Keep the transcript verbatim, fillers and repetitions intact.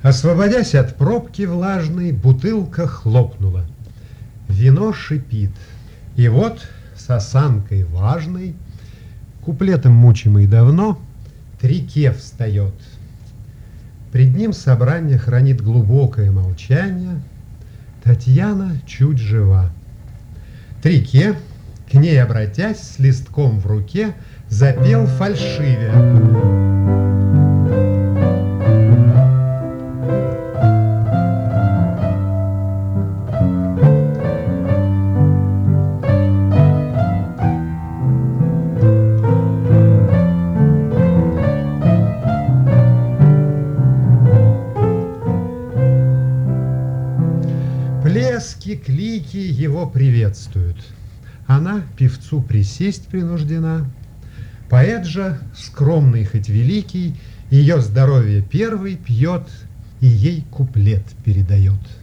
Освободясь от пробки влажной, бутылка хлопнула. Вино шипит. И вот с осанкой важной, куплетом мучимый давно, Трике встает. Пред ним собрание хранит глубокое молчание. Татьяна чуть жива. Трике, к ней обратясь, с листком в руке, запел фальшивя. Плески, клики его приветствуют. Она певцу присесть принуждена. Поэт же, скромный хоть великий, ее здоровье первый пьет и ей куплет передает.